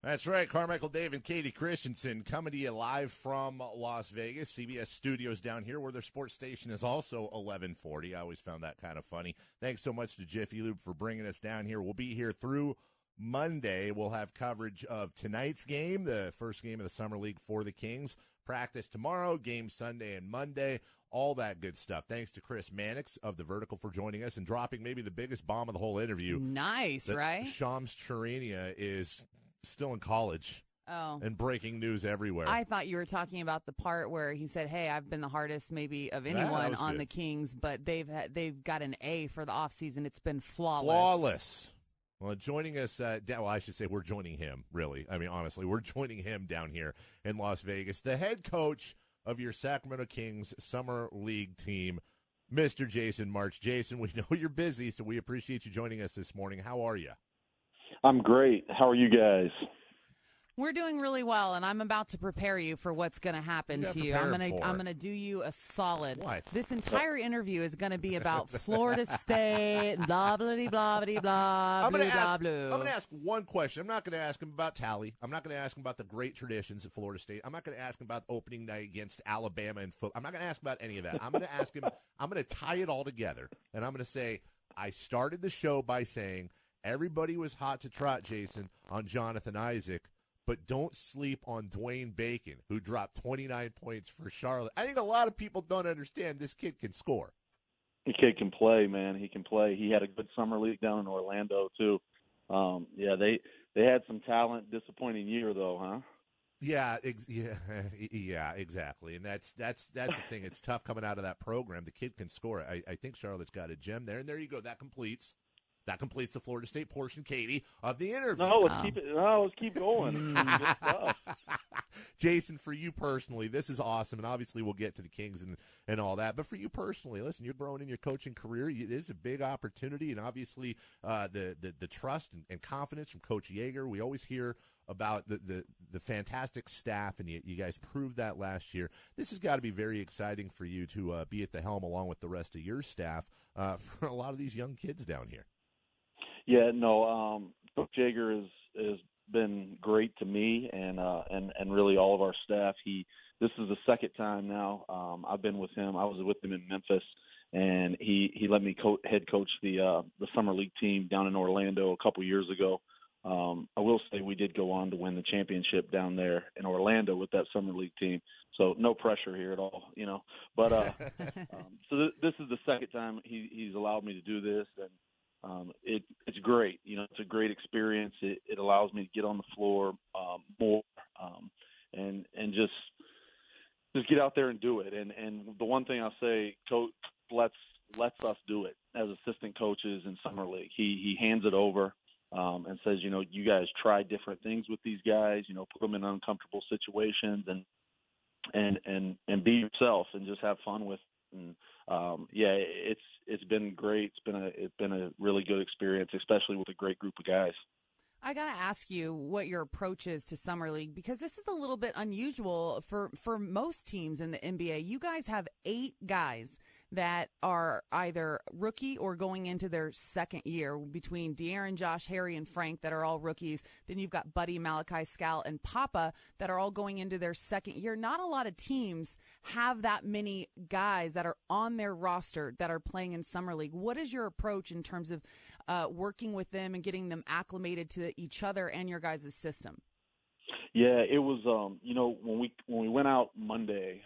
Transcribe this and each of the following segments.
That's right. Carmichael, Dave, and Katie Christensen coming to you live from Las Vegas. CBS Studios down here where their sports station is also 1140. I always found that kind of funny. Thanks so much to Jiffy Lube for bringing us down here. We'll be here through Monday. We'll have coverage of tonight's game, the first game of the Summer League for the Kings. Practice tomorrow, game Sunday and Monday, all that good stuff. Thanks to Chris Mannix of The Vertical for joining us and dropping maybe the biggest bomb of the whole interview. Nice, right? Shams Charania is still in college. Oh. And breaking news everywhere. I thought you were talking about the part where he said, hey, I've been the hardest maybe of anyone on the Kings, but they've got an A for the offseason. It's been flawless. Well, joining us, I should say we're joining him, really. I mean, honestly, we're joining him down here in Las Vegas. The head coach of your Sacramento Kings Summer League team, Mr. Jason March. Jason, we know you're busy, so we appreciate you joining us this morning. How are you? I'm great. How are you guys? We're doing really well, and I'm about to prepare you for what's going to happen to you. I'm going to do you a solid. What? This entire interview is going to be about Florida State, blah, blah, blah, blah, blah, I'm going to ask one question. I'm not going to ask him about Tally. I'm not going to ask him about the great traditions at Florida State. I'm not going to ask him about opening night against Alabama and football. I'm not going to ask about any of that. I'm going to ask him, I'm going to tie it all together, and I'm going to say, I started the show by saying everybody was hot to trot, Jason, on Jonathan Isaac. But don't sleep on Dwayne Bacon, who dropped 29 points for Charlotte. I think a lot of people don't understand this kid can score. The kid can play, man. He can play. He had a good summer league down in Orlando, too. They had some talent. Disappointing year, though, huh? Yeah, exactly. And that's the thing. It's tough coming out of that program. The kid can score. I think Charlotte's got a gem there. And there you go. That completes the Florida State portion, Katie, of the interview. Let's keep going. Jason, for you personally, this is awesome, and obviously we'll get to the Kings and all that. But for you personally, listen, you're growing in your coaching career. This is a big opportunity, and obviously the trust and confidence from Coach Yeager. We always hear about the fantastic staff, and you guys proved that last year. This has got to be very exciting for you to be at the helm along with the rest of your staff for a lot of these young kids down here. Yeah, no, Coach Yeager has been great to me and really all of our staff. This is the second time now I've been with him. I was with him in Memphis, and he let me head coach the summer league team down in Orlando a couple years ago. I will say we did go on to win the championship down there in Orlando with that summer league team. So no pressure here at all, you know. But so this is the second time he's allowed me to do this, and it's great. You know, it's a great experience. It allows me to get on the floor more and just get out there and do it. And the one thing I'll say, Coach lets us do it as assistant coaches in summer league. He hands it over and says, you know, you guys try different things with these guys. You know, put them in uncomfortable situations and be yourself and just have fun with. And it's been great. It's been a really good experience, especially with a great group of guys. I got to ask you what your approach is to Summer League, because this is a little bit unusual for most teams in the NBA. You guys have 8 guys that are either rookie or going into their second year, between De'Aaron, Josh, Harry, and Frank that are all rookies. Then you've got Buddy, Malachi, Scal, and Papa that are all going into their second year. Not a lot of teams have that many guys that are on their roster that are playing in Summer League. What is your approach in terms of working with them and getting them acclimated to each other and your guys' system? Yeah, it was, when we went out Monday,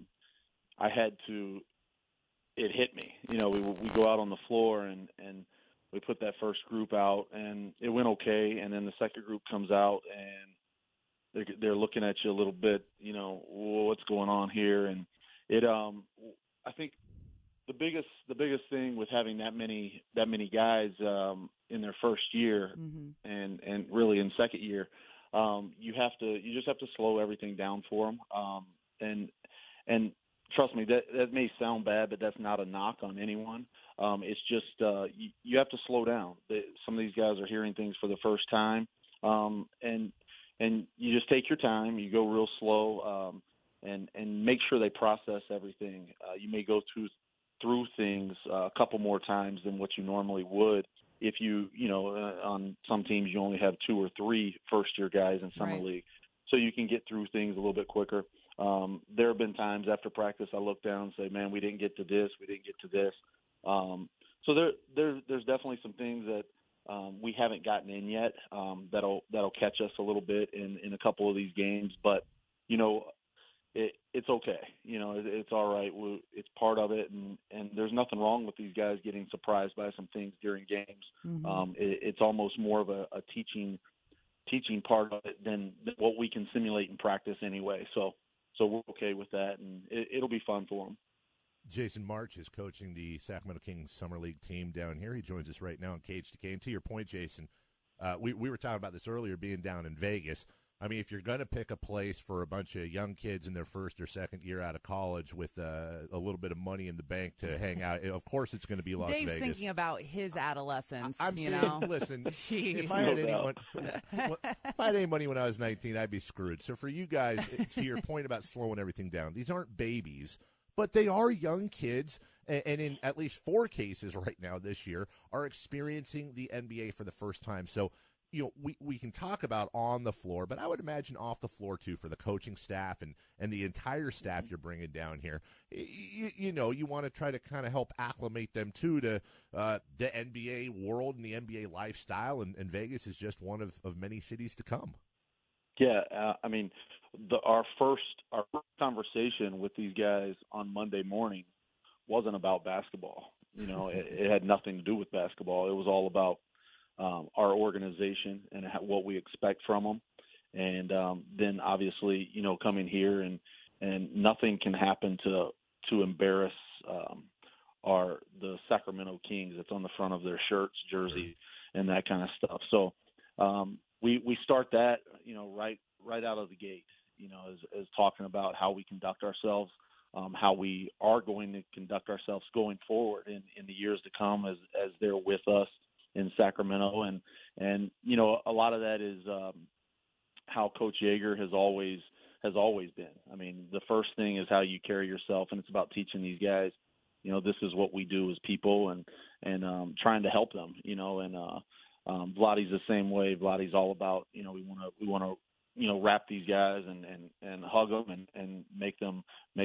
it hit me. You know, we go out on the floor and we put that first group out, and it went okay. And then the second group comes out, and they're looking at you a little bit, you know, what's going on here? And I think the biggest thing with having that many guys in their first year mm-hmm. and really in second year, you just have to slow everything down for them. And trust me, that may sound bad, but that's not a knock on anyone. It's just you have to slow down. Some of these guys are hearing things for the first time, and you just take your time. You go real slow, and make sure they process everything. You may go through things a couple more times than what you normally would, if on some teams you only have 2 or 3 first-year guys in summer Right. league, so you can get through things a little bit quicker. There have been times after practice I look down and say, man, we didn't get to this, we didn't get to this. So there's definitely some things that we haven't gotten in yet that'll catch us a little bit in a couple of these games. But, it's okay. It's all right. It's part of it, and there's nothing wrong with these guys getting surprised by some things during games. Mm-hmm. It's almost more of a teaching part of it than what we can simulate in practice anyway. So we're okay with that, and it'll be fun for them. Jason March is coaching the Sacramento Kings Summer League team down here. He joins us right now on Cage to Cane. To your point, Jason, we were talking about this earlier, being down in Vegas. I mean, if you're going to pick a place for a bunch of young kids in their first or second year out of college with a little bit of money in the bank to hang out, of course it's going to be Las Dave's Vegas. thinking about his adolescence. I'm you saying, know, listen, Jeez. if I had any money when I was 19, I'd be screwed. So for you guys, to your point about slowing everything down, these aren't babies, but they are young kids, and in at least 4 cases right now this year are experiencing the NBA for the first time. So, we can talk about on the floor, but I would imagine off the floor too for the coaching staff and the entire staff you're bringing down here. You want to try to kind of help acclimate them too to the NBA world and the NBA lifestyle, and Vegas is just one of many cities to come. Yeah, I mean, our first conversation with these guys on Monday morning wasn't about basketball. It had nothing to do with basketball. It was all about our organization and what we expect from them. And then obviously, coming here and nothing can happen to embarrass the Sacramento Kings. It's on the front of their shirts, jersey, and that kind of stuff. So we start that, right out of the gate, as talking about how we conduct ourselves, how we are going to conduct ourselves going forward in the years to come as they're with us in Sacramento. And a lot of that is how Coach Yeager has always been. I mean, the first thing is how you carry yourself, and it's about teaching these guys, this is what we do as people, and trying to help them, and Vladdy's the same way. Vladdy's all about, we want to wrap these guys and hug them and make them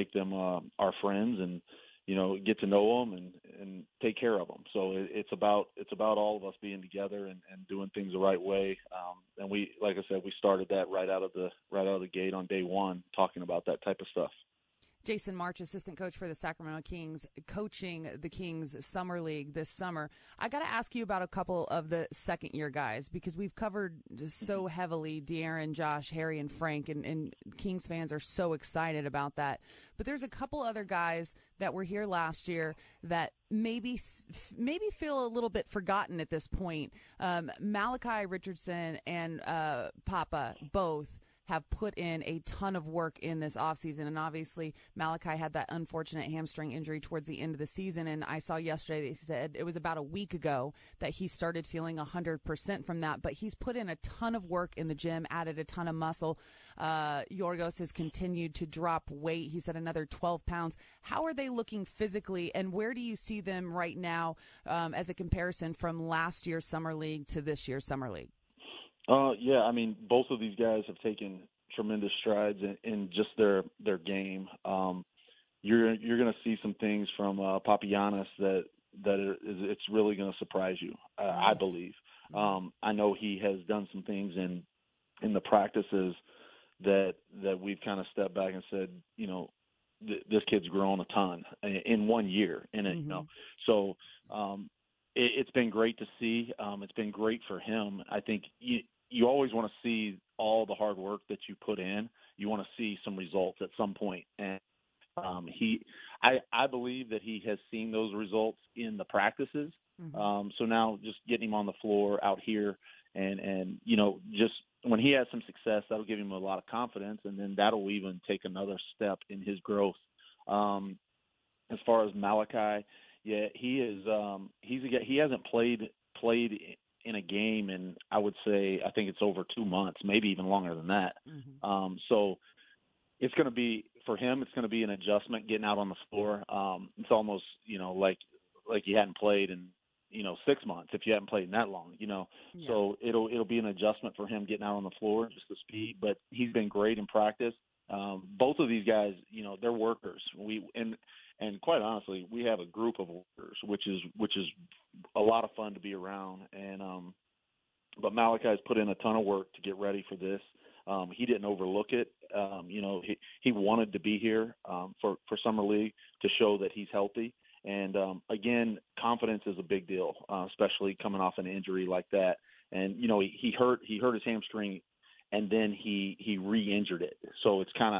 our friends, and get to know them and take care of them. So it's about all of us being together and doing things the right way. And we, like I said, we started that right out of the gate on day one, talking about that type of stuff. Jason March, assistant coach for the Sacramento Kings, coaching the Kings Summer League this summer. I got to ask you about a couple of the second-year guys, because we've covered so heavily De'Aaron, Josh, Harry, and Frank, and Kings fans are so excited about that. But there's a couple other guys that were here last year that maybe feel a little bit forgotten at this point. Malachi Richardson and Papa both have put in a ton of work in this offseason. And obviously, Malachi had that unfortunate hamstring injury towards the end of the season. And I saw yesterday they said it was about a week ago that he started feeling 100% from that. But he's put in a ton of work in the gym, added a ton of muscle. Yorgos has continued to drop weight. He said another 12 pounds. How are they looking physically, and where do you see them right now as a comparison from last year's Summer League to this year's Summer League? Yeah, I mean, both of these guys have taken tremendous strides in just their game. You're going to see some things from Papagiannis that it's really going to surprise you. Nice. I believe. I know he has done some things in the practices that we've kind of stepped back and said, this kid's grown a ton in 1 year. And so it's been great to see. It's been great for him. I think you always want to see all the hard work that you put in. You want to see some results at some point. And I believe that he has seen those results in the practices. So now just getting him on the floor out here and just when he has some success, that'll give him a lot of confidence, and then that'll even take another step in his growth. As far as Malachi, yeah, he hasn't played in a game, and I would say I think it's over 2 months, maybe even longer than that. So it's going to be for him. It's going to be an adjustment getting out on the floor. It's almost like he hadn't played in 6 months if you haven't played in that long, Yeah. So it'll be an adjustment for him getting out on the floor, just the speed. But he's been great in practice. Both of these guys, they're workers. And quite honestly, we have a group of workers, which is a lot of fun to be around. And but Malachi's put in a ton of work to get ready for this. He didn't overlook it. He wanted to be here for Summer League to show that he's healthy. And again, confidence is a big deal, especially coming off an injury like that. And he hurt his hamstring, and then he re-injured it. So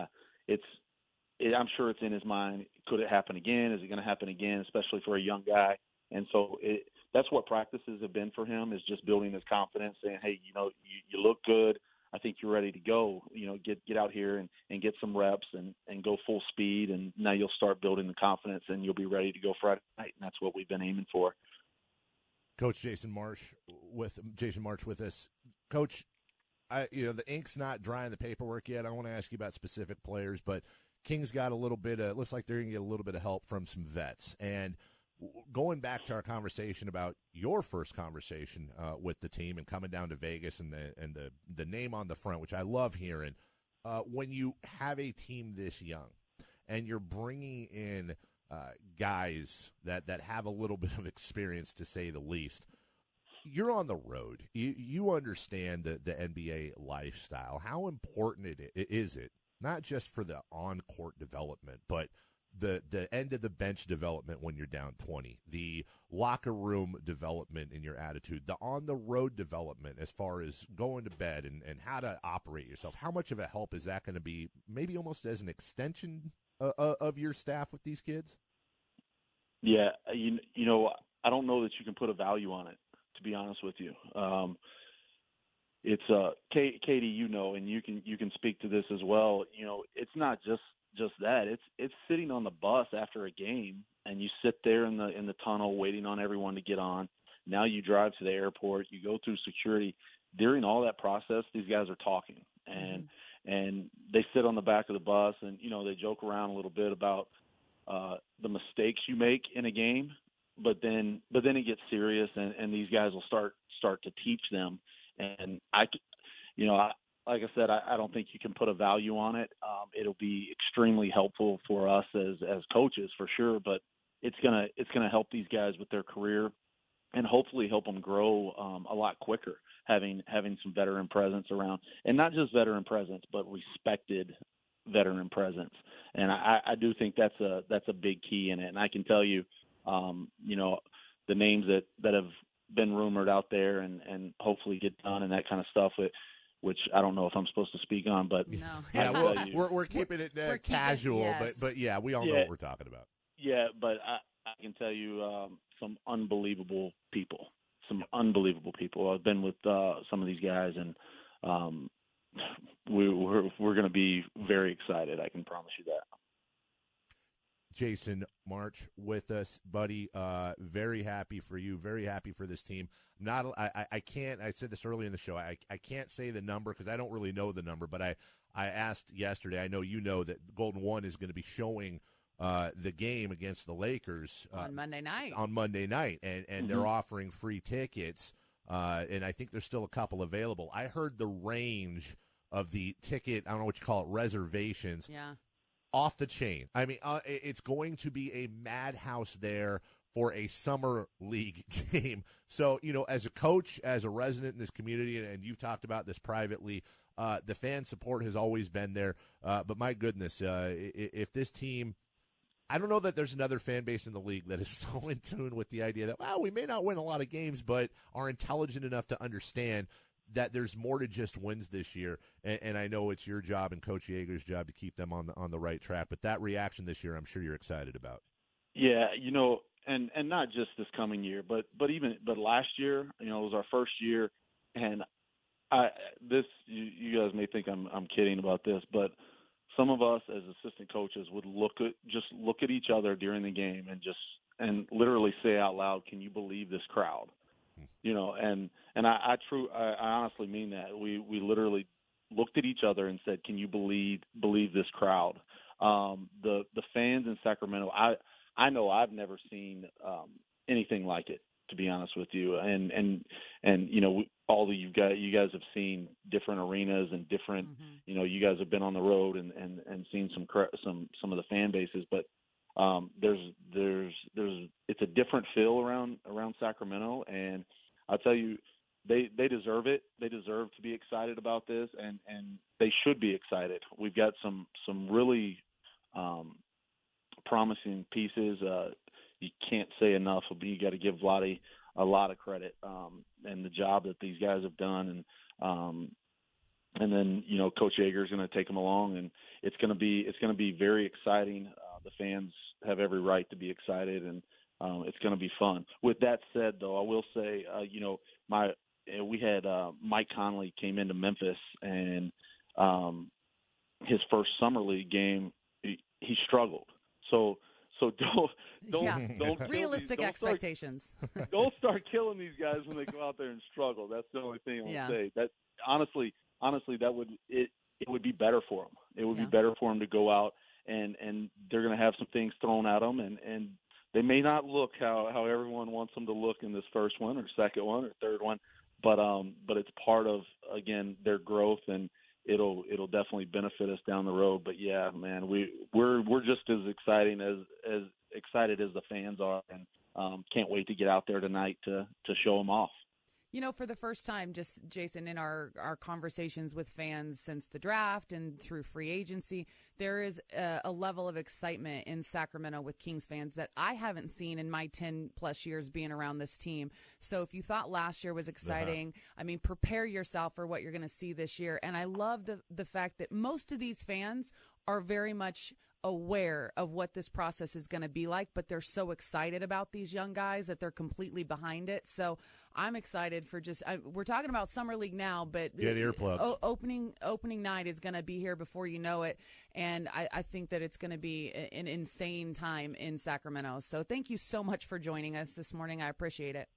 I'm sure it's in his mind. Could it happen again? Is it going to happen again? Especially for a young guy. And so that's what practices have been for him, is just building his confidence, saying, hey, you look good. I think you're ready to go. Get out here and get some reps and go full speed, and now you'll start building the confidence, and you'll be ready to go Friday night. And that's what we've been aiming for. Coach Jason Marsh with us. Coach, the ink's not dry in the paperwork yet. I want to ask you about specific players, but King's got a little bit of, looks like they're going to get a little bit of help from some vets. And going back to our conversation about your first conversation with the team and coming down to Vegas and the name on the front, which I love hearing, when you have a team this young and you're bringing in guys that have a little bit of experience, to say the least, you're on the road. You understand the NBA lifestyle. How important is it, not just for the on-court development, but the end of the bench development when you're down 20, the locker room development in your attitude, the on-the-road development as far as going to bed and how to operate yourself? How much of a help is that going to be, maybe almost as an extension of your staff with these kids? Yeah, I don't know that you can put a value on it, to be honest with you. It's Katie, and you can speak to this as well. It's not just that. It's sitting on the bus after a game, and you sit there in the tunnel waiting on everyone to get on. Now you drive to the airport, you go through security. During all that process, these guys are talking, and they sit on the back of the bus, and they joke around a little bit about the mistakes you make in a game, but then it gets serious, and these guys will start to teach them. And like I said, I don't think you can put a value on it. It'll be extremely helpful for us as coaches, for sure, but it's gonna help these guys with their career, and hopefully help them grow a lot quicker, having some veteran presence around, and not just veteran presence, but respected veteran presence. And I do think that's a big key in it. And I can tell you, the names that have been rumored out there and hopefully get done and that kind of stuff, which I don't know if I'm supposed to speak on, but no. Yeah, we're keeping it casual, yes. but yeah, we all know what we're talking about. Yeah, but I can tell you some unbelievable people. I've been with some of these guys, and we're going to be very excited. I can promise you that. Jason March with us, buddy. Very happy for you. Very happy for this team. I can't. I said this early in the show. I can't say the number because I don't really know the number. But I asked yesterday. I know you know that Golden One is going to be showing the game against the Lakers on Monday night. And they're offering free tickets. And I think there's still a couple available. I heard the range of the ticket. I don't know what you call it, reservations. Yeah. Off the chain. I mean, it's going to be a madhouse there for a summer league game. So, as a coach, as a resident in this community, and you've talked about this privately, the fan support has always been there. But my goodness, if this team, I don't know that there's another fan base in the league that is so in tune with the idea that, well, we may not win a lot of games, but are intelligent enough to understand that there's more to just wins this year, and I know it's your job and Coach Yeager's job to keep them on the right track. But that reaction this year, I'm sure you're excited about. Yeah, and not just this coming year, but last year, it was our first year, and you guys may think I'm kidding about this, but some of us as assistant coaches would look at each other during the game and literally say out loud, "Can you believe this crowd?" And I honestly mean that. We literally looked at each other and said, "Can you believe this crowd?" The fans in Sacramento, I know I've never seen anything like it. to be honest with you. And all of you guys have seen different arenas and different, you guys have been on the road and seen some of the fan bases, but it's a different feel around Sacramento, and I'll tell you, they deserve it. They deserve to be excited about this, and they should be excited. We've got some really promising pieces. You can't say enough. You got to give Vlade a lot of credit, and the job that these guys have done, and then Coach Yeager is going to take them along, and it's going to be very exciting. The fans have every right to be excited, and it's going to be fun. With that said, though, I will say, we had Mike Conley came into Memphis, and his first summer league game, he struggled. So don't realistic expectations. Don't start killing these guys when they go out there and struggle. That's the only thing I'll say. That honestly, that would be better for them. It would be better for them to go out and they're going to have some things thrown at them, and they may not look how everyone wants them to look in this first one or second one or third one, but it's part of, again, their growth, and it'll definitely benefit us down the road. But yeah, man, we're just as excited as the fans are, and can't wait to get out there tonight to show them off. For the first time, just Jason, in our conversations with fans since the draft and through free agency, there is a level of excitement in Sacramento with Kings fans that I haven't seen in my 10-plus years being around this team. So if you thought last year was exciting, I mean, prepare yourself for what you're going to see this year. And I love the fact that most of these fans are very much aware of what this process is going to be like, but they're so excited about these young guys that they're completely behind it. So I'm excited for we're talking about Summer League now, but get earplugs. Opening night is going to be here before you know it. And I think that it's going to be an insane time in Sacramento. So thank you so much for joining us this morning. I appreciate it.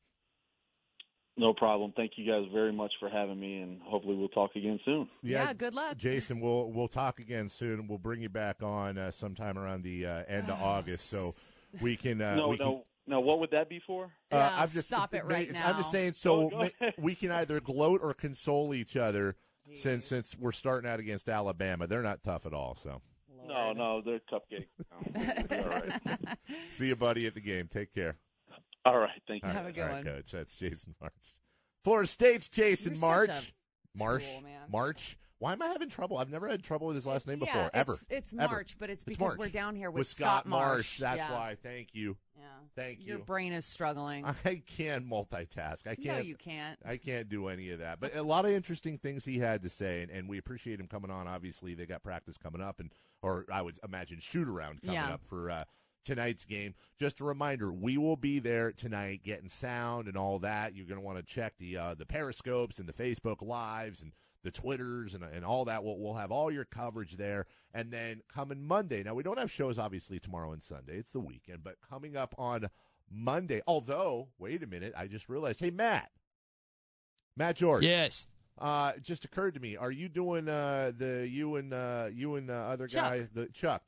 No problem. Thank you guys very much for having me, and hopefully we'll talk again soon. Yeah, good luck. Jason, we'll talk again soon. We'll bring you back on sometime around the end of August, so we can No, what would that be for? I'm just stop it right now. I'm just saying, so we can either gloat or console each other since we're starting out against Alabama. They're not tough at all, so. No, they're cupcakes. All right. See you, buddy, at the game. Take care. All right, thank you. Have a good one. Coach. That's Jason March. Florida State's Jason March. March. Why am I having trouble? I've never had trouble with his last name before, ever. It's March, but it's because we're down here with Scott Marsh. That's why. Thank you. Yeah. Thank you. Your brain is struggling. I can't multitask. I can't. No, you can't. I can't do any of that. But a lot of interesting things he had to say, and we appreciate him coming on. Obviously, they got practice coming up, or I would imagine shoot-around coming up for tonight's game. Just a reminder, we will be there tonight getting sound and all that. You're going to want to check the Periscopes and the Facebook Lives and the Twitters and all that. We'll have all your coverage there. And then coming Monday, now we don't have shows obviously tomorrow and Sunday. It's the weekend. But coming up on Monday, although, wait a minute, I just realized, hey, Matt George. Yes. Just occurred to me. Are you doing you and other Chuck. guy, Chuck,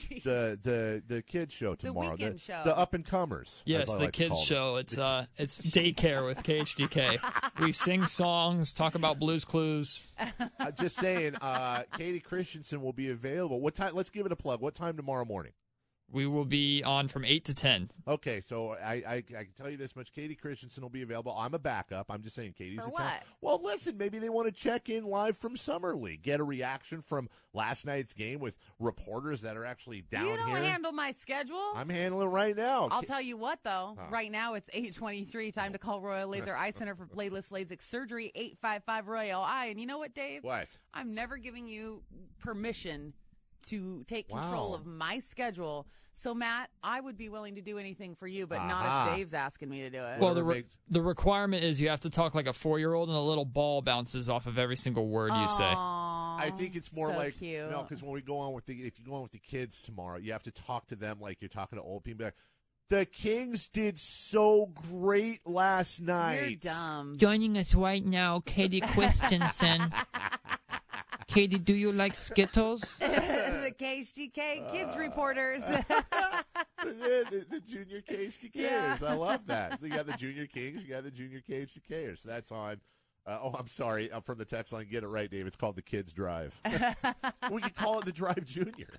the kids show tomorrow, the weekend show, the up and comers? Yes, the kids show. It's daycare with KHDK. We sing songs, talk about Blue's Clues. Just saying, Katie Christensen will be available. What time? Let's give it a plug. What time tomorrow morning? We will be on from 8 to 10. Okay, so I can tell you this much. Katie Christensen will be available. I'm a backup. I'm just saying Katie's For a what? Well, listen, maybe they want to check in live from Summer League, get a reaction from last night's game with reporters that are actually down here. You don't handle my schedule. I'm handling it right now. I'll tell you what, though. Right now, it's 8:23. Time to call Royal Laser Eye Center for Bladeless LASIK surgery, 855 Royal Eye. And you know what, Dave? What? I'm never giving you permission to take control of my schedule. So, Matt, I would be willing to do anything for you, but not if Dave's asking me to do it. Well, the requirement is you have to talk like a 4-year-old, and a little ball bounces off of every single word you say. I think it's more so like cute. No, because when we go on with if you go on with the kids tomorrow, you have to talk to them like you're talking to old people. Like, the Kings did so great last night. You're dumb. Joining us right now, Katie Christensen. Katie, do you like Skittles? The KHTK kids reporters. the junior KHTKers. I love that. So you got the junior kings, you got the junior KHTKers. So that's on. I'm sorry. I'm from the text line. Get it right, Dave. It's called the Kids Drive. We could call it the Drive Junior.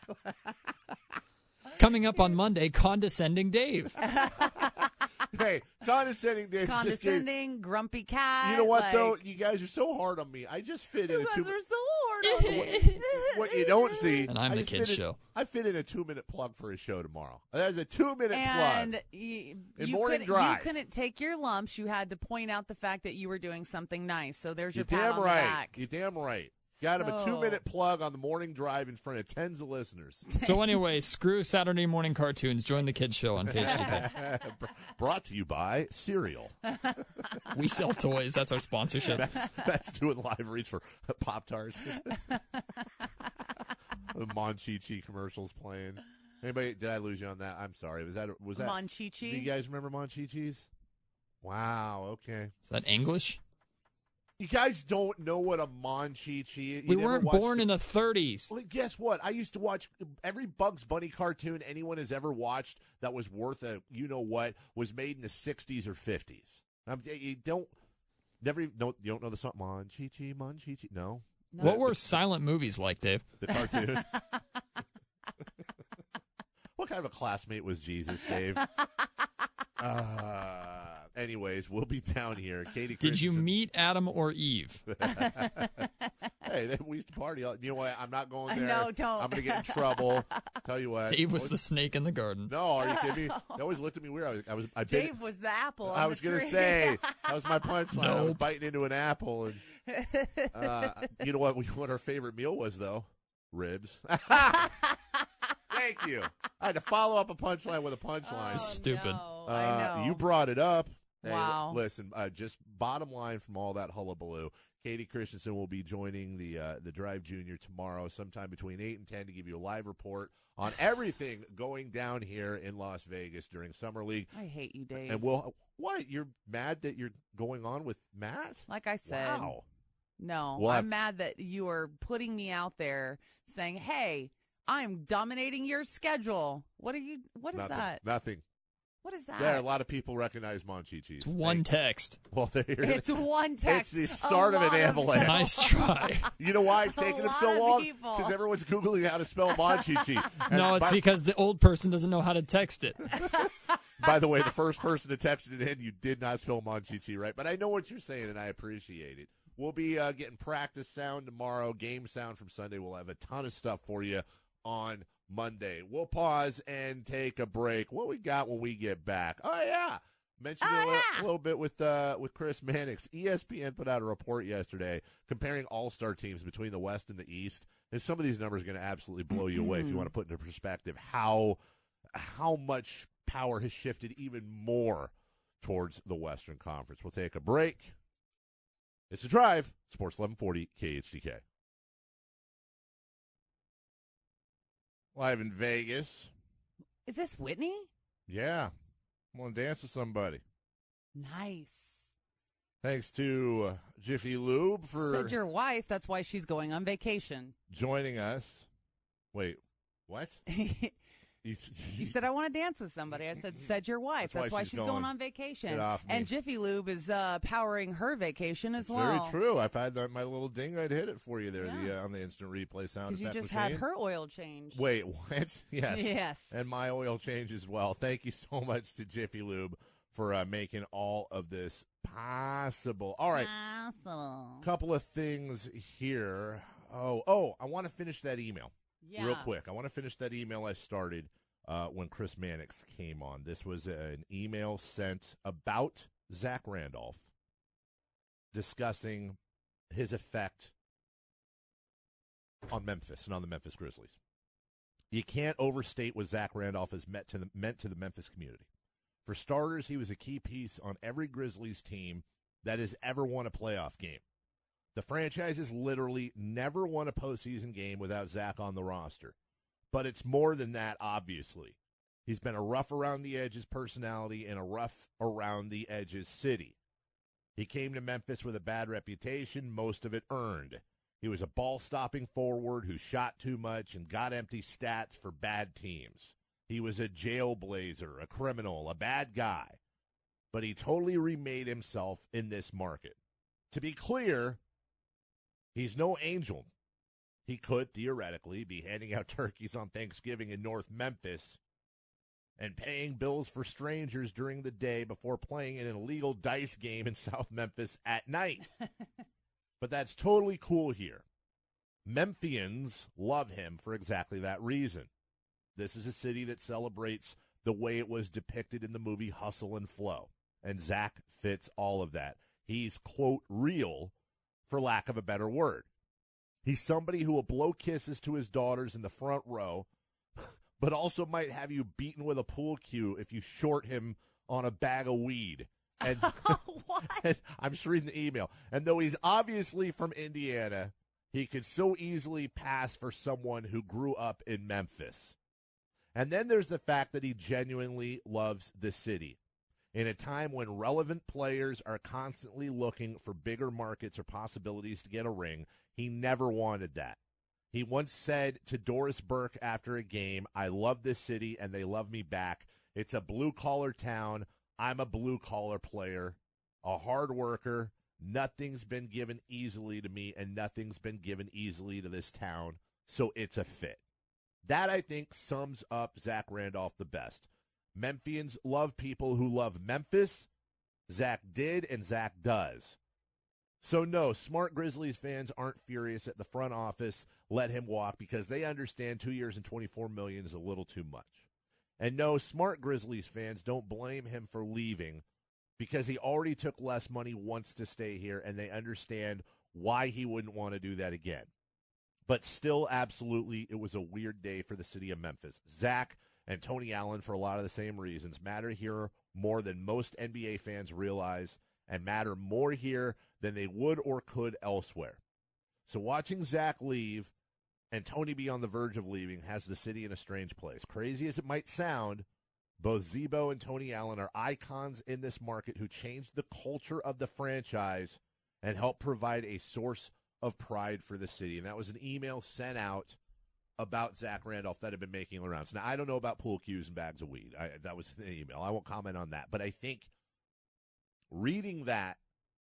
Coming up on Monday, Condescending Dave. Hey, Condescending Dave. Condescending, grumpy cat. You know what, though? You guys are so hard on me. I just fit in You a guys two. are so hard on me. What you don't see. And I'm I the just kids fit in- show. I fit in a 2-minute plug for a show tomorrow. That's a 2-minute And plug. you Morning couldn't, Drive. you couldn't take your lumps. You had to point out the fact that you were doing something nice. So there's your You're pat damn on right. the back. You're damn right. Got him a So- 2-minute plug on the Morning Drive in front of tens of listeners. So anyway, screw Saturday morning cartoons. Join the kids show on KHTK. Brought to you by Cereal. We sell toys. That's our sponsorship. That's doing live reads for Pop-Tarts. The Monchichi commercials playing. Anybody? Did I lose you on that? I'm sorry. Was that? Monchichi. Do you guys remember Monchichis? Wow. Okay. Is that English? You guys don't know what a Monchichi is. We weren't born in the 30s. Well, guess what? I used to watch every Bugs Bunny cartoon anyone has ever watched that was worth a you-know-what was made in the 60s or 50s. You don't know the song Monchichi, Monchichi? No? What were silent movies like, Dave? The cartoon? What kind of a classmate was Jesus, Dave? Anyways, we'll be down here. Katie Did you Christensen. meet Adam or Eve? Hey, we used to party. You know what? I'm not going there. No, don't. I'm going to get in trouble. Tell you what. Dave was the snake in the garden. No, are you kidding me? They always looked at me weird. Dave was the apple on I was the going tree. to say, that was my punchline. I was Nope. biting into an apple. And you know what our favorite meal was, though? Ribs. Thank you. I had to follow up a punchline with a punchline. This is stupid. No, I know. You brought it up. Hey, Wow. Listen, just bottom line from all that hullabaloo, Katie Christensen will be joining the Drive Junior tomorrow sometime between 8 and 10 to give you a live report on everything going down here in Las Vegas during Summer League. I hate you, Dave. And what? You're mad that you're going on with Matt? Like I said, Wow. no, Well, I'm mad that you are putting me out there saying, hey, I'm dominating your schedule. What is Nothing. that? Nothing. What is that? Yeah, a lot of people recognize Monchichis. It's one text. Well, there It's one text. It's the start of an avalanche. Nice try. You know why it's A taking them lot so of long? people. Because everyone's Googling how to spell Monchichi. No, it's because the old person doesn't know how to text it. By the way, the first person to text it in, you did not spell Monchichi right. But I know what you're saying, and I appreciate it. We'll be getting practice sound tomorrow, game sound from Sunday. We'll have a ton of stuff for you on Monday. We'll pause and take a break. What we got when we get back? Oh, yeah. Mentioned it a little bit with Chris Mannix. ESPN put out a report yesterday comparing all-star teams between the West and the East. And some of these numbers are going to absolutely blow you away if you want to put into perspective how much power has shifted even more towards the Western Conference. We'll take a break. It's The Drive, Sports 1140 KHTK. Live in Vegas. Is this Whitney? Yeah. I want to dance with somebody. Nice. Thanks to Jiffy Lube for Said your wife. That's why she's going on vacation. joining us. Wait, what? You said, I want to dance with somebody. I said your wife. That's why That's why she's she's going. going on vacation. Get off me. And Jiffy Lube is powering her vacation as It's well. very true. If I had my little ding, I'd hit it for you there Yeah. on the instant replay sound Because you effect just machine. had her oil change. Wait, what? Yes. Yes. And my oil change as well. Thank you so much to Jiffy Lube for making all of this possible. All right. Couple of things here. Oh, I want to finish that email real quick. I want to finish that email I started when Chris Mannix came on. This was an email sent about Zach Randolph discussing his effect on Memphis and on the Memphis Grizzlies. You can't overstate what Zach Randolph has meant to the Memphis community. For starters, he was a key piece on every Grizzlies team that has ever won a playoff game. The franchise has literally never won a postseason game without Zach on the roster. But it's more than that, obviously. He's been a rough around the edges personality and a rough around the edges city. He came to Memphis with a bad reputation, most of it earned. He was a ball-stopping forward who shot too much and got empty stats for bad teams. He was a jailblazer, a criminal, a bad guy. But he totally remade himself in this market. To be clear, he's no angel. He could theoretically be handing out turkeys on Thanksgiving in North Memphis and paying bills for strangers during the day before playing in an illegal dice game in South Memphis at night. But that's totally cool here. Memphians love him for exactly that reason. This is a city that celebrates the way it was depicted in the movie Hustle and Flow. And Zach fits all of that. He's, quote, real, for lack of a better word. He's somebody who will blow kisses to his daughters in the front row, but also might have you beaten with a pool cue if you short him on a bag of weed. And, and I'm just reading the email. And though he's obviously from Indiana, he could so easily pass for someone who grew up in Memphis. And then there's the fact that he genuinely loves the city. In a time when relevant players are constantly looking for bigger markets or possibilities to get a ring, he never wanted that. He once said to Doris Burke after a game, "I love this city and they love me back. It's a blue-collar town. I'm a blue-collar player, a hard worker. Nothing's been given easily to me and nothing's been given easily to this town, so it's a fit." That, I think, sums up Zach Randolph the best. Memphians love people who love Memphis. Zach did, and Zach does. So, no, smart Grizzlies fans aren't furious at the front office. Let him walk because they understand 2 years and $24 million is a little too much. And no, smart Grizzlies fans don't blame him for leaving because he already took less money once to stay here, and they understand why he wouldn't want to do that again. But still, absolutely, it was a weird day for the city of Memphis. Zach and Tony Allen, for a lot of the same reasons, matter here more than most NBA fans realize and matter more here than they would or could elsewhere. So watching Zach leave and Tony be on the verge of leaving has the city in a strange place. Crazy as it might sound, both Zebo and Tony Allen are icons in this market who changed the culture of the franchise and helped provide a source of pride for the city. And that was an email sent out about Zach Randolph that had been making the rounds. Now, I don't know about pool cues and bags of weed. That was the email. I won't comment on that. But I think reading that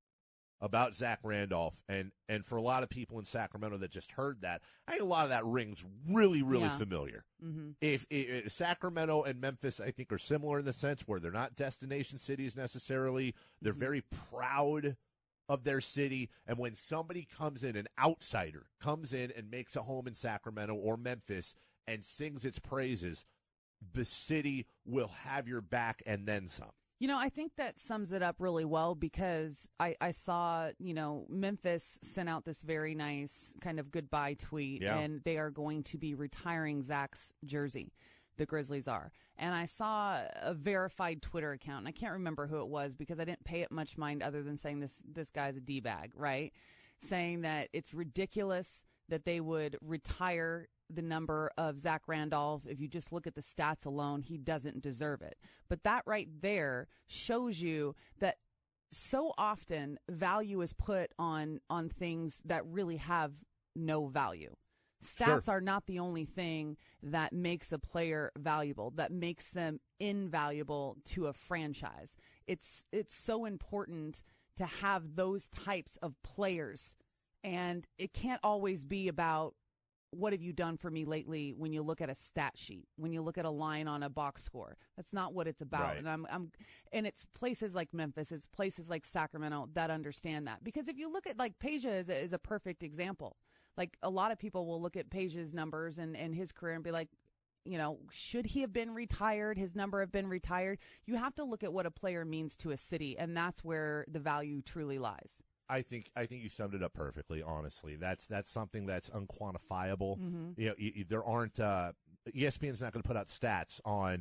about Zach Randolph, and for a lot of people in Sacramento that just heard that, I think a lot of that rings really, really familiar. Mm-hmm. If Sacramento and Memphis, I think, are similar in the sense where they're not destination cities necessarily. They're very proud of their city, and when somebody comes in, an outsider comes in and makes a home in Sacramento or Memphis and sings its praises, the city will have your back and then some. You know, I think that sums it up really well because I saw, Memphis sent out this very nice kind of goodbye tweet, and they are going to be retiring Zach's jersey. The Grizzlies are. And I saw a verified Twitter account, and I can't remember who it was because I didn't pay it much mind other than saying this guy's a D-bag, right? Saying that it's ridiculous that they would retire the number of Zach Randolph. If you just look at the stats alone, he doesn't deserve it. But that right there shows you that so often value is put on things that really have no value. Stats are not the only thing that makes a player valuable, that makes them invaluable to a franchise. It's so important to have those types of players, and it can't always be about what have you done for me lately when you look at a stat sheet, when you look at a line on a box score. That's not what it's about. Right. And it's places like Memphis, it's places like Sacramento that understand that. Because if you look at like Peja is a perfect example. Like, a lot of people will look at Peja's numbers and his career and be like, should he have been retired? His number have been retired? You have to look at what a player means to a city, and that's where the value truly lies. I think you summed it up perfectly, honestly. That's something that's unquantifiable. Mm-hmm. There aren't ESPN's not going to put out stats on,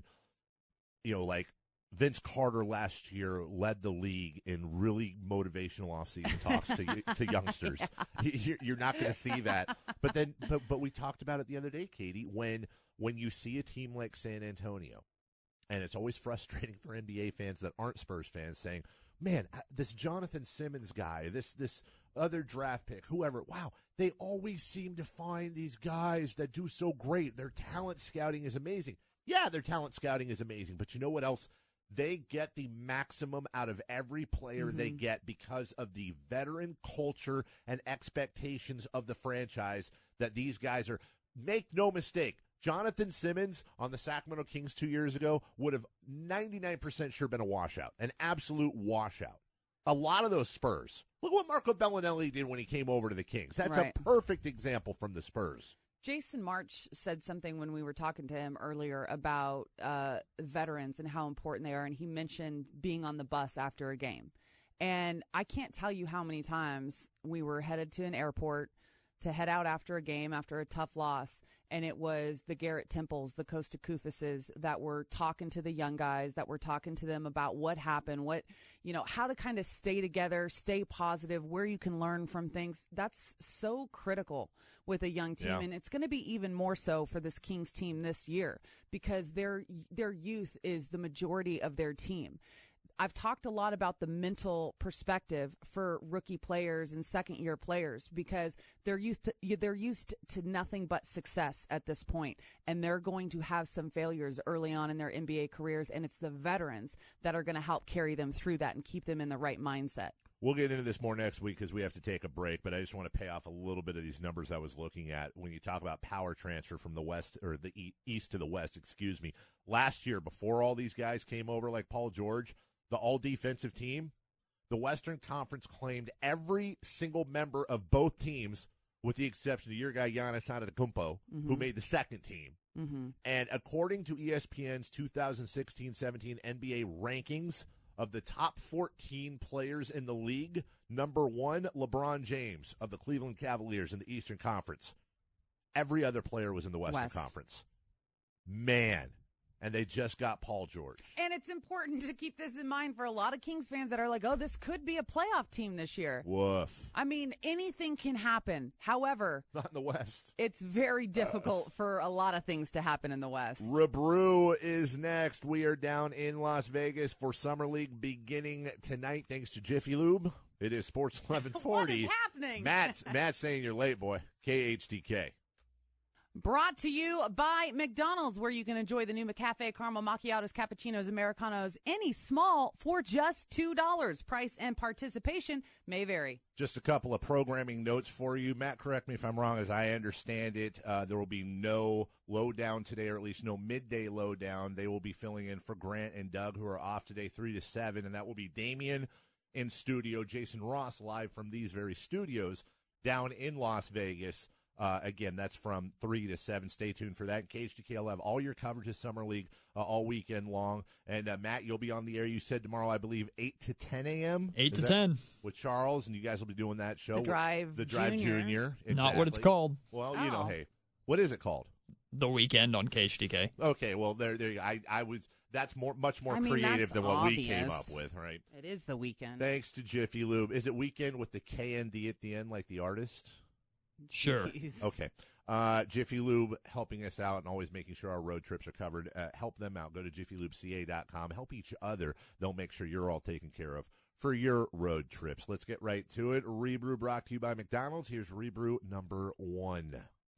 like, Vince Carter last year led the league in really motivational offseason talks to youngsters. Yeah. You're not going to see that. But we talked about it the other day, Katie, when you see a team like San Antonio, and it's always frustrating for NBA fans that aren't Spurs fans saying, man, this Jonathan Simmons guy, this other draft pick, whoever, wow, they always seem to find these guys that do so great. Their talent scouting is amazing. Yeah, their talent scouting is amazing, but you know what else? They get the maximum out of every player they get because of the veteran culture and expectations of the franchise that these guys are. Make no mistake, Jonathan Simmons on the Sacramento Kings 2 years ago would have 99% sure been a washout, an absolute washout. A lot of those Spurs. Look what Marco Bellinelli did when he came over to the Kings. That's Right. a perfect example from the Spurs. Jason March said something when we were talking to him earlier about veterans and how important they are, and he mentioned being on the bus after a game. And I can't tell you how many times we were headed to an airport to head out after a game, after a tough loss, and it was the Garrett Temples, the Costa Kufases that were talking to the young guys, that were talking to them about what happened, how to kind of stay together, stay positive, where you can learn from things. That's so critical with a young team, and it's going to be even more so for this Kings team this year because their youth is the majority of their team. I've talked a lot about the mental perspective for rookie players and second-year players because they're used to nothing but success at this point, and they're going to have some failures early on in their NBA careers, and it's the veterans that are going to help carry them through that and keep them in the right mindset. We'll get into this more next week because we have to take a break, but I just want to pay off a little bit of these numbers I was looking at when you talk about power transfer from the west or the east to the west, Last year, before all these guys came over like Paul George, the all-defensive team, the Western Conference claimed every single member of both teams with the exception of your guy Giannis Antetokounmpo, who made the second team. And according to ESPN's 2016-17 NBA rankings of the top 14 players in the league, number 1, LeBron James of the Cleveland Cavaliers in the Eastern Conference. Every other player was in the Western Conference. Man. And they just got Paul George. And it's important to keep this in mind for a lot of Kings fans that are like, oh, this could be a playoff team this year. Woof. I mean, anything can happen. However, not in the West. It's very difficult for a lot of things to happen in the West. Rebrew is next. We are down in Las Vegas for Summer League beginning tonight thanks to Jiffy Lube. It is Sports 1140. What is happening? Matt's saying you're late, boy. KHTK. Brought to you by McDonald's, where you can enjoy the new McCafe caramel macchiatos, cappuccinos, Americanos, any small for just $2. Price and participation may vary. Just a couple of programming notes for you. Matt, correct me if I'm wrong. As I understand it, there will be no lowdown today, or at least no midday lowdown. They will be filling in for Grant and Doug, who are off today 3 to 7, and that will be Damian in studio, Jason Ross live from these very studios down in Las Vegas. Again, that's from 3 to 7. Stay tuned for that. KHTK will have all your coverage of Summer League all weekend long. And, Matt, you'll be on the air, you said, tomorrow, I believe, 8 to 10 a.m.? 8 to 10. With Charles, and you guys will be doing that show. The Drive Junior. Exactly. Not what it's called. Well, you know, hey, what is it called? The Weekend on KHTK. Okay, well, there you go. I was. That's much more creative than what we came up with, right? It is the Weekend. Thanks to Jiffy Lube. Is it Weekend with the KND at the end, like the artist? Sure. Jeez. Okay. Jiffy Lube helping us out and always making sure our road trips are covered. Help them out. Go to jiffylubca.com. Help each other. They'll make sure you're all taken care of for your road trips. Let's get right to it. Rebrew brought to you by McDonald's. Here's Rebrew number 1.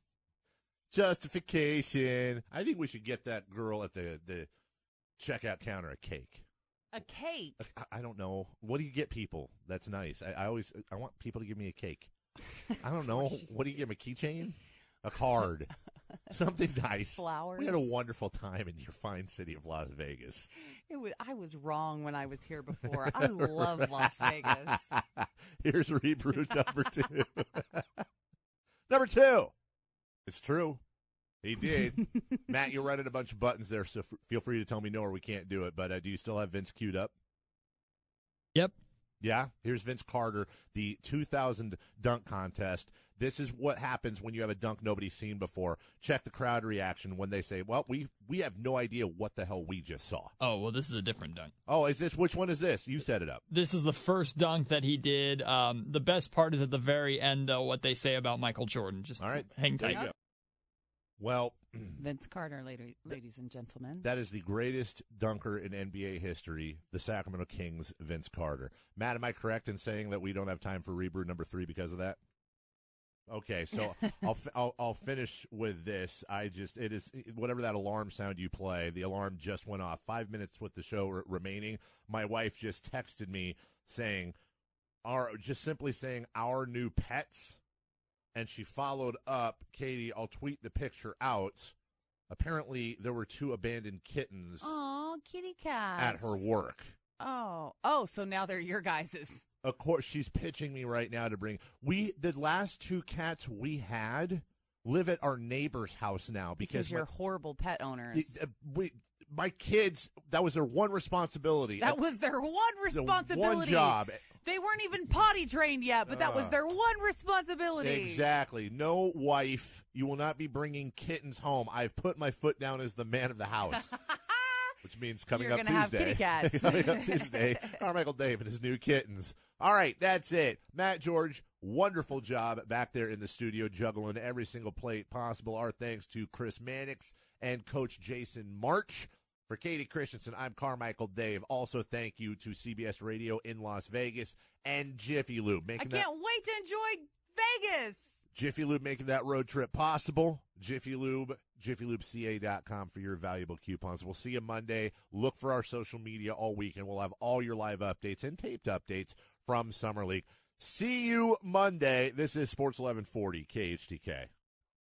Justification. I think we should get that girl at the checkout counter a cake. A cake? I don't know. What do you get people? That's nice. I want people to give me a cake. I don't know. What do you give them, a keychain? A card. Something nice. Flowers. We had a wonderful time in your fine city of Las Vegas. I was wrong when I was here before. I love Las Vegas. Here's Rebrew number 2. Number 2. It's true. He did. Matt, you're running a bunch of buttons there, so feel free to tell me no or we can't do it. But do you still have Vince queued up? Yep. Yeah, here's Vince Carter, the 2000 dunk contest. This is what happens when you have a dunk nobody's seen before. Check the crowd reaction when they say, well, we have no idea what the hell we just saw. Oh, well, this is a different dunk. Oh, which one is this? You set it up. This is the first dunk that he did. The best part is at the very end, though, what they say about Michael Jordan. Just all right, hang tight. Well, Vince Carter, ladies and gentlemen. That is the greatest dunker in NBA history, the Sacramento Kings, Vince Carter. Matt, am I correct in saying that we don't have time for Rebrew number 3 because of that? Okay, so I'll finish with this. It is whatever that alarm sound you play. The alarm just went off. 5 minutes with the show remaining. My wife just texted me saying, simply saying our new pets, and she followed up, Katie. I'll tweet the picture out. Apparently, there were 2 abandoned kittens. Oh, kitty cats at her work. Oh, so now they're your guys's. Of course, she's pitching me right now to bring. The last 2 cats we had live at our neighbor's house now because you're horrible pet owners. My kids, that was their one responsibility. That was their one responsibility. One job. They weren't even potty trained yet, but that was their one responsibility. Exactly. No, wife, you will not be bringing kittens home. I've put my foot down as the man of the house. Which means coming up Tuesday. You're going to have kitty cats. Coming up Tuesday, Carmichael Dave and his new kittens. All right, that's it. Matt George, wonderful job back there in the studio, juggling every single plate possible. Our thanks to Chris Mannix and Coach Jason March. For Katie Christensen, I'm Carmichael Dave. Also, thank you to CBS Radio in Las Vegas and Jiffy Lube. I can't wait to enjoy Vegas. Jiffy Lube making that road trip possible. Jiffy Lube, jiffylubeka.com for your valuable coupons. We'll see you Monday. Look for our social media all week, and we'll have all your live updates and taped updates from Summer League. See you Monday. This is Sports 1140 KHTK.